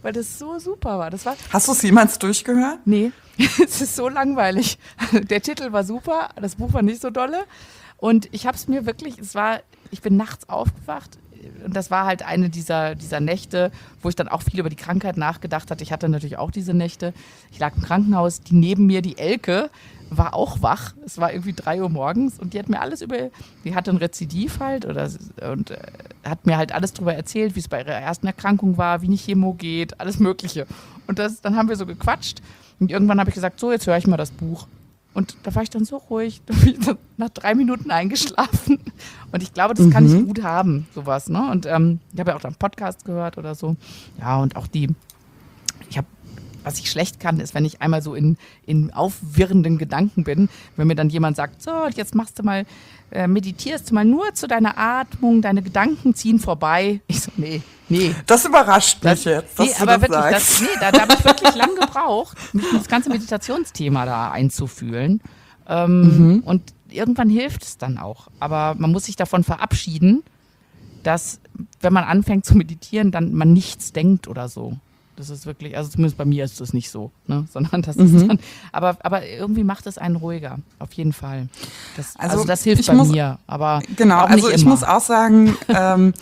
weil das so super war. Das war Hast du es jemals durchgehört? Nee, es ist so langweilig. Der Titel war super, das Buch war nicht so dolle. Und ich habe es mir wirklich, es war, ich bin nachts aufgewacht und das war halt eine dieser, dieser Nächte, wo ich dann auch viel über die Krankheit nachgedacht hatte. Ich hatte natürlich auch diese Nächte. Ich lag im Krankenhaus, die neben mir, die Elke, war auch wach. Es war irgendwie drei Uhr morgens und die hat mir alles über, die hatte ein Rezidiv halt oder, und äh, hat mir halt alles darüber erzählt, wie es bei ihrer ersten Erkrankung war, wie eine Chemo geht, alles Mögliche. Und das, dann haben wir so gequatscht und irgendwann habe ich gesagt, so, jetzt höre ich mal das Buch. Und da war ich dann so ruhig, da bin ich dann nach drei Minuten eingeschlafen. Und ich glaube, das kann Mhm. ich gut haben, sowas. Ne? Und ähm, ich habe ja auch dann Podcast gehört oder so. Ja, und auch die, ich habe, was ich schlecht kann, ist, wenn ich einmal so in, in aufwirrenden Gedanken bin, wenn mir dann jemand sagt, so, jetzt machst du mal, äh, meditierst du mal nur zu deiner Atmung, deine Gedanken ziehen vorbei. Ich so, nee, nee. Das überrascht mich Das, jetzt, dass nee, du aber das wirklich, sagst. das, nee, da, da habe ich wirklich lang gebraucht, mich in das ganze Meditationsthema da einzufühlen. Ähm, Mhm. Und irgendwann hilft es dann auch. Aber man muss sich davon verabschieden, dass, wenn man anfängt zu meditieren, dann man nichts denkt oder so. Das ist wirklich, also zumindest bei mir ist das nicht so, ne? Sondern das ist Mhm. dann, aber, aber irgendwie macht es einen ruhiger, auf jeden Fall. Das, also, Also, das hilft ich bei muss- mir, aber Genau, auch also nicht ich immer. muss auch sagen, ähm,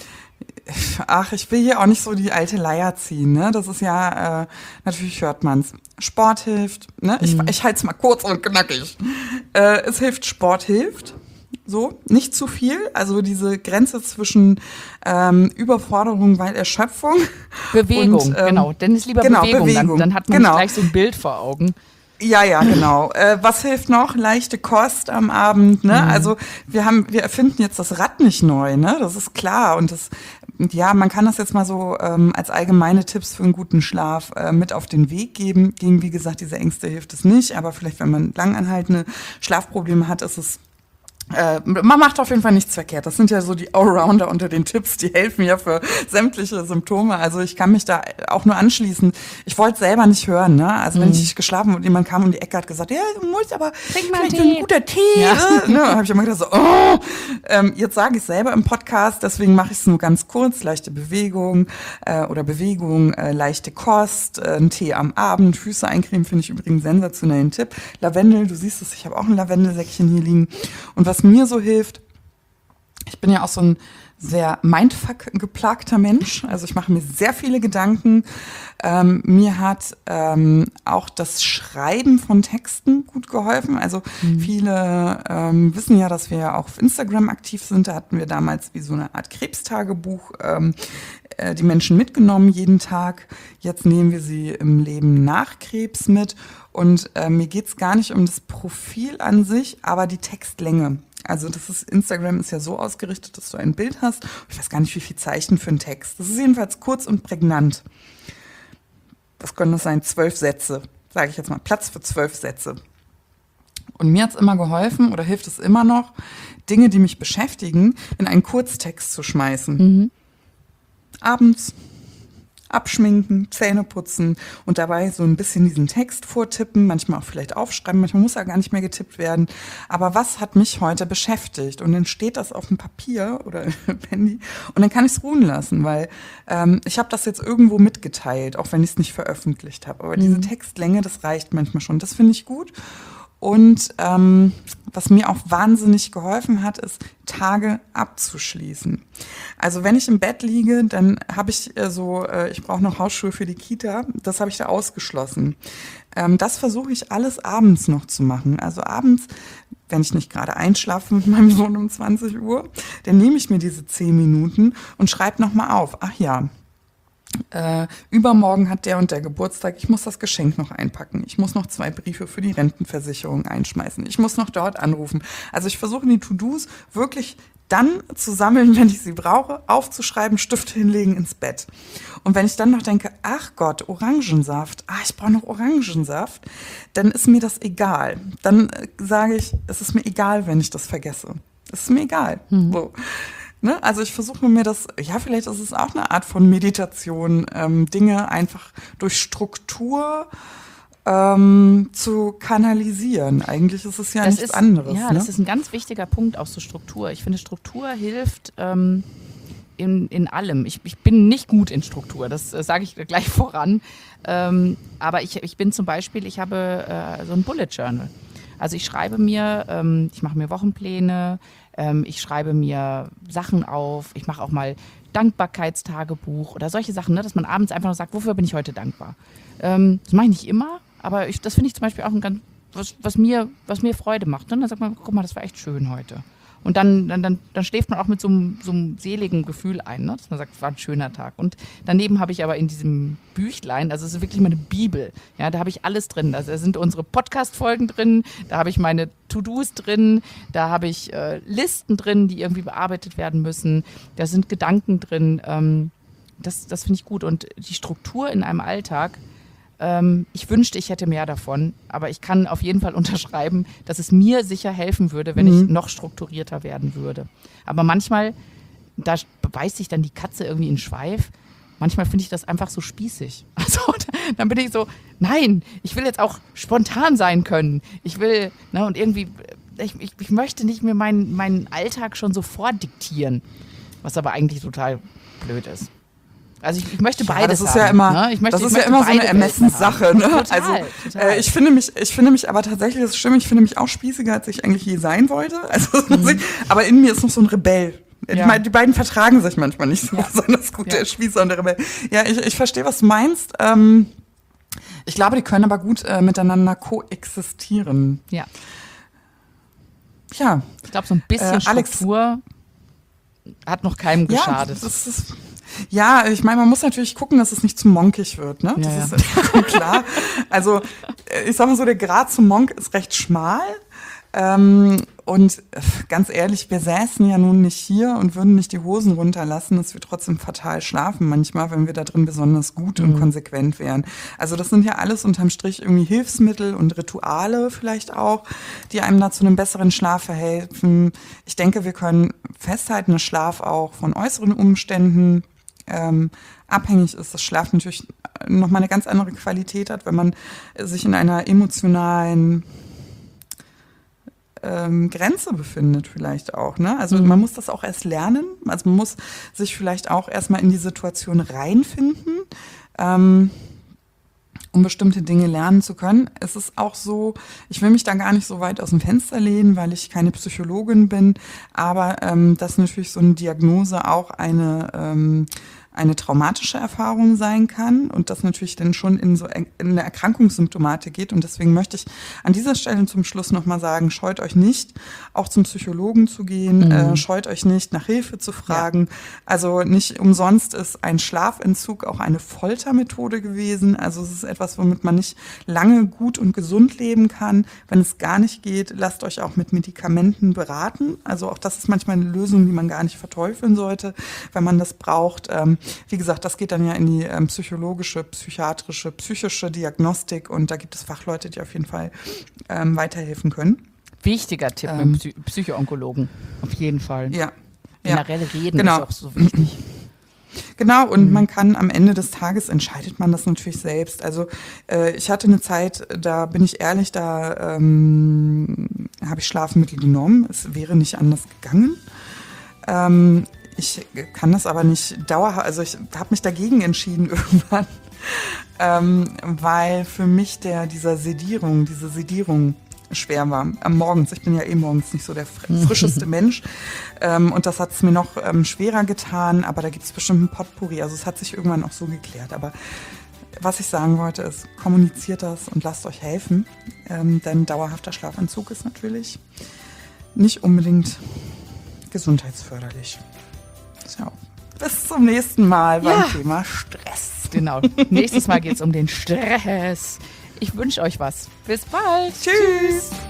ach, ich will hier auch nicht so die alte Leier ziehen, ne? Das ist ja, äh, natürlich hört man's. Sport hilft, ne? Ich, Mhm. ich halte es mal kurz und knackig. Äh, es hilft, Sport hilft. So, nicht zu viel. Also diese Grenze zwischen ähm, Überforderung, weil Erschöpfung. Bewegung, und, ähm, genau. Denn es ist lieber genau, Bewegung, Bewegung, Dann, dann hat man genau. nicht gleich so ein Bild vor Augen. Ja, ja, genau. Äh, was hilft noch? Leichte Kost am Abend, ne? Mhm. Also wir haben, wir erfinden jetzt das Rad nicht neu, ne? Das ist klar. Und das, ja, man kann das jetzt mal so ähm, als allgemeine Tipps für einen guten Schlaf äh, mit auf den Weg geben. Gegen, wie gesagt, diese Ängste hilft es nicht. Aber vielleicht, wenn man langanhaltende Schlafprobleme hat, ist es Äh, man macht auf jeden Fall nichts verkehrt. Das sind ja so die Allrounder unter den Tipps, die helfen ja für sämtliche Symptome. Also ich kann mich da auch nur anschließen. Ich wollte selber nicht hören, ne? Also wenn ich geschlafen und jemand kam um die Ecke, hat gesagt, ja, du musst aber Trink mal vielleicht Tee. ein guter Tee. Ja. Äh, ne? Habe ich immer gedacht so, oh. Ähm, jetzt sage ich selber im Podcast, deswegen mache ich es nur ganz kurz. Leichte Bewegung äh, oder Bewegung, äh, leichte Kost, äh, ein Tee am Abend, Füße eincremen, finde ich übrigens einen sensationellen Tipp. Lavendel, du siehst es, ich habe auch ein Lavendelsäckchen hier liegen. Und was mir so hilft, ich bin ja auch so ein sehr Mindfuck-geplagter Mensch. Also ich mache mir sehr viele Gedanken. Ähm, mir hat ähm, auch das Schreiben von Texten gut geholfen. Also viele ähm, wissen ja, dass wir auch auf Instagram aktiv sind. Da hatten wir damals wie so eine Art Krebstagebuch ähm, äh, die Menschen mitgenommen jeden Tag. Jetzt nehmen wir sie im Leben nach Krebs mit. Und äh, mir geht's gar nicht um das Profil an sich, aber die Textlänge. Also das ist, Instagram ist ja so ausgerichtet, dass du ein Bild hast. Ich weiß gar nicht, wie viel Zeichen für einen Text. Das ist jedenfalls kurz und prägnant. Was können das sein? Zwölf Sätze. Sage ich jetzt mal. Platz für zwölf Sätze. Und mir hat's immer geholfen oder hilft es immer noch, Dinge, die mich beschäftigen, in einen Kurztext zu schmeißen. Mhm. Abends abschminken, Zähne putzen und dabei so ein bisschen diesen Text vortippen, manchmal auch vielleicht aufschreiben, manchmal muss er gar nicht mehr getippt werden. Aber was hat mich heute beschäftigt? Und dann steht das auf dem Papier oder im Handy und dann kann ich es ruhen lassen, weil ähm, ich habe das jetzt irgendwo mitgeteilt, auch wenn ich es nicht veröffentlicht habe. Aber diese Textlänge, das reicht manchmal schon. Das finde ich gut. Und ähm, was mir auch wahnsinnig geholfen hat, ist, Tage abzuschließen. Also wenn ich im Bett liege, dann habe ich äh, so, äh, ich brauche noch Hausschuhe für die Kita, das habe ich da ausgeschlossen. Ähm, das versuche ich alles abends noch zu machen. Also abends, wenn ich nicht gerade einschlafe mit meinem Sohn um zwanzig Uhr, dann nehme ich mir diese zehn Minuten und schreibe nochmal auf. Ach ja, Äh, übermorgen hat der und der Geburtstag, ich muss das Geschenk noch einpacken, ich muss noch zwei Briefe für die Rentenversicherung einschmeißen, ich muss noch dort anrufen. Also ich versuche die To-Dos wirklich dann zu sammeln, wenn ich sie brauche, aufzuschreiben, Stift hinlegen, ins Bett. Und wenn ich dann noch denke, ach Gott, Orangensaft, ah, ich brauche noch Orangensaft, dann ist mir das egal. Dann äh, sage ich, es ist mir egal, wenn ich das vergesse. Es ist mir egal. Mhm. So. Ne? Also ich versuche mir das, ja, vielleicht ist es auch eine Art von Meditation, ähm, Dinge einfach durch Struktur ähm, zu kanalisieren. Eigentlich ist es ja Das nichts ist, anderes. Ja, ne? das ist ein ganz wichtiger Punkt, auch so Struktur. Ich finde, Struktur hilft, ähm, in, in allem. Ich, ich bin nicht gut in Struktur, das äh, sage ich gleich voran. Ähm, aber ich, ich bin zum Beispiel, ich habe äh, so ein Bullet Journal. Also ich schreibe mir, ähm, ich mache mir Wochenpläne, ähm, ich schreibe mir Sachen auf, ich mache auch mal Dankbarkeitstagebuch oder solche Sachen, ne, dass man abends einfach noch sagt, wofür bin ich heute dankbar. Ähm, das mache ich nicht immer, aber ich, das finde ich zum Beispiel auch ein ganz, was, was, mir, was mir Freude macht. Ne? Dann sagt man, guck mal, das war echt schön heute. Und dann, dann, dann, dann schläft man auch mit so einem, so einem seligen Gefühl ein, ne? Dass man sagt, es war ein schöner Tag. Und daneben habe ich aber in diesem Büchlein, also es ist wirklich meine Bibel, ja, da habe ich alles drin. Also da sind unsere Podcast-Folgen drin, da habe ich meine To-Dos drin, da habe ich äh, Listen drin, die irgendwie bearbeitet werden müssen, da sind Gedanken drin. Ähm, das das finde ich gut. Und die Struktur in einem Alltag, ich wünschte, ich hätte mehr davon, aber ich kann auf jeden Fall unterschreiben, dass es mir sicher helfen würde, wenn mhm. ich noch strukturierter werden würde. Aber manchmal, da beißt sich dann die Katze irgendwie in den Schweif, manchmal finde ich das einfach so spießig. Also dann bin ich so, nein, ich will jetzt auch spontan sein können. Ich will, ne, und irgendwie, ich, ich, ich möchte nicht mehr meinen, meinen Alltag schon so vordiktieren, was aber eigentlich total blöd ist. Also ich, ich möchte beides ja, das ist haben. Ja immer, ne? ich möchte, das ist ich ja immer so eine Ermessenssache. Ne? Total, also total. Äh, ich finde mich, ich finde mich aber tatsächlich, das stimmt, ich finde mich auch spießiger, als ich eigentlich je sein wollte. Also mhm. ich, aber in mir ist noch so ein Rebell. Ja. Ich meine, die beiden vertragen sich manchmal nicht so ja. besonders gut, ja. der Spießer und der Rebell. Ja, ich, ich verstehe, was du meinst. Ähm, ich glaube, die können aber gut äh, miteinander koexistieren. Ja. Ja. Ich glaube, so ein bisschen äh, Struktur Alex, hat noch keinem geschadet. Ja, das ist Ja, ich meine, man muss natürlich gucken, dass es nicht zu monkig wird, ne? Das ja, ist ja. klar. Also, ich sag mal so, der Grad zum Monk ist recht schmal. Ähm, und ganz ehrlich, wir säßen ja nun nicht hier und würden nicht die Hosen runterlassen, dass wir trotzdem fatal schlafen manchmal, wenn wir da drin besonders gut und mhm. konsequent wären. Also das sind ja alles unterm Strich irgendwie Hilfsmittel und Rituale vielleicht auch, die einem da zu einem besseren Schlaf verhelfen. Ich denke, wir können festhalten, dass Schlaf auch von äußeren Umständen ähm, abhängig ist, dass Schlaf natürlich nochmal eine ganz andere Qualität hat, wenn man sich in einer emotionalen ähm, Grenze befindet vielleicht auch. Ne? Also mhm. man muss das auch erst lernen, also man muss sich vielleicht auch erstmal in die Situation reinfinden, ähm, um bestimmte Dinge lernen zu können. Es ist auch so, ich will mich da gar nicht so weit aus dem Fenster lehnen, weil ich keine Psychologin bin, aber ähm, dass natürlich so eine Diagnose auch eine ähm, eine traumatische Erfahrung sein kann und das natürlich dann schon in so in eine Erkrankungssymptomatik geht. Und deswegen möchte ich an dieser Stelle zum Schluss nochmal sagen, scheut euch nicht, auch zum Psychologen zu gehen, mhm. äh, scheut euch nicht, nach Hilfe zu fragen. Ja. Also nicht umsonst ist ein Schlafentzug auch eine Foltermethode gewesen. Also es ist etwas, womit man nicht lange gut und gesund leben kann. Wenn es gar nicht geht, lasst euch auch mit Medikamenten beraten. Also auch das ist manchmal eine Lösung, die man gar nicht verteufeln sollte, wenn man das braucht. Ähm, Wie gesagt, das geht dann ja in die ähm, psychologische, psychiatrische, psychische Diagnostik und da gibt es Fachleute, die auf jeden Fall ähm, weiterhelfen können. Wichtiger Tipp ähm, mit Psy- Psychoonkologen, auf jeden Fall. Ja. Generell ja. reden genau. ist auch so wichtig. Genau, und mhm. man kann am Ende des Tages, entscheidet man das natürlich selbst. Also äh, ich hatte eine Zeit, da bin ich ehrlich, da ähm, habe ich Schlafmittel genommen. Es wäre nicht anders gegangen. Ähm, Ich kann das aber nicht dauerhaft, also ich habe mich dagegen entschieden irgendwann, ähm, weil für mich der dieser Sedierung, diese Sedierung schwer war. Am Morgens, ich bin ja eh morgens nicht so der frischeste Mensch ähm, und das hat es mir noch ähm, schwerer getan, aber da gibt es bestimmt ein Potpourri, also es hat sich irgendwann auch so geklärt. Aber was ich sagen wollte ist, kommuniziert das und lasst euch helfen, ähm, denn dauerhafter Schlafentzug ist natürlich nicht unbedingt gesundheitsförderlich. Ja. Bis zum nächsten Mal beim ja. Thema Stress. Genau. Nächstes Mal geht es um den Stress. Ich wünsche euch was. Bis bald. Tschüss. Tschüss.